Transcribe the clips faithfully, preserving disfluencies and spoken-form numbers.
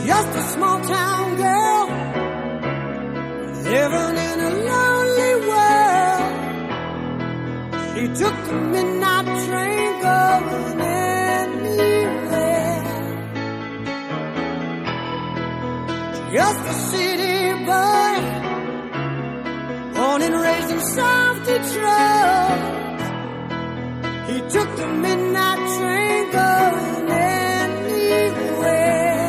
just a small town girl living in a lonely world. She took the midnight train going anywhere. Just a city boy, born and raised in South Detroit. He took the midnight train going anywhere.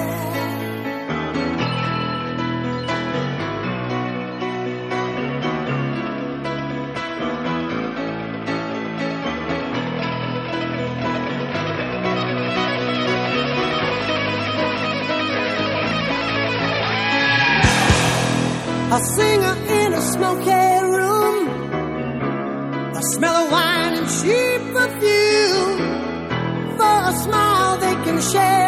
A singer in a smoky room, a smell of wine and cheap perfume. For a smile they can share